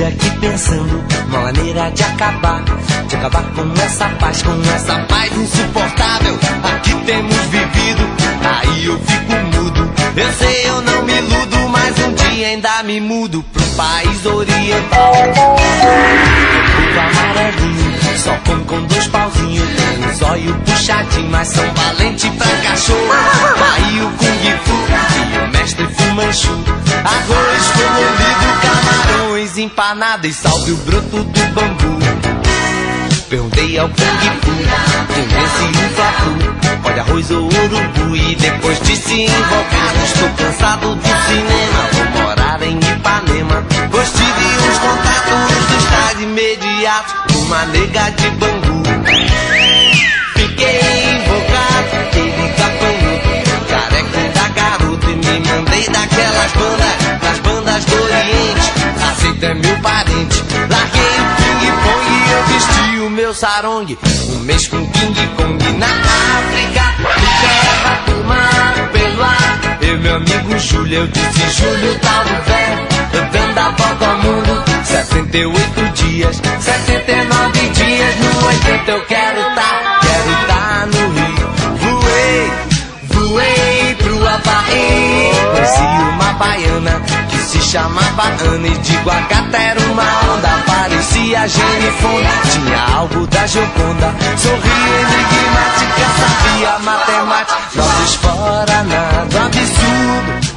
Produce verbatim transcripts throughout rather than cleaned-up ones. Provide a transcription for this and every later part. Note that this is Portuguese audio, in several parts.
estive aqui pensando uma maneira de acabar, de acabar com essa paz, com essa paz insuportável. Aqui temos vivido, aí eu fico mudo. Eu sei, eu não me iludo, mas um dia ainda me mudo pro país oriental. Tudo amarelinho, só come com dois pauzinhos. Tem um zóio puxadinho, mas são valentes pra cachorro. Aí o Kung Fu e o mestre Fu Manchu. Arroz colorido, camarões empanados e salve o broto do bambu. Perguntei ao Kung Fu quem vence um fla-flu, pode arroz ou urubu. E depois disse invocado, estou cansado do cinema, vou morar em Ipanema. Pois tive uns contatos dos tais imediatos, uma nega de Bangu. Fiquei invocado, ele gafanhoto, careca da garota, e me mandei daquelas bandas, das bandas do Oriente. Aceita é meu parente, larguei o ping-pong e eu vesti o meu sarong. Um mês com King Kong na África, de terra, por mar, pelo ar. Eu, meu amigo Júlio, eu disse Júlio, tal do velho, dando a volta ao mundo. Setenta e oito dias, setenta e nove dias, no oitenta eu quero tá, quero tá no Rio. Voei, voei pro Havaí, conheci uma baiana que se chamava Ana, e de Guacata era uma onda, parecia Jane Fonda, tinha algo da Gioconda, sorria enigmática, sabia matemática, nós fora nada absurdo.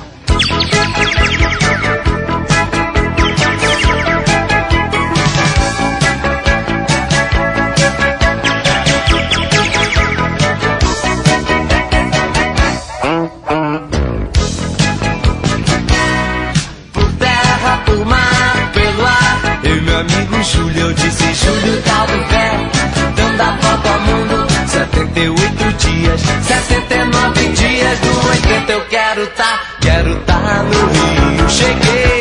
Meu amigo Júlio, eu disse Júlio, tal do velho, dando a volta ao mundo. Setenta e oito dias, setenta e nove dias, no oitenta eu quero tá, quero tá no Rio. Cheguei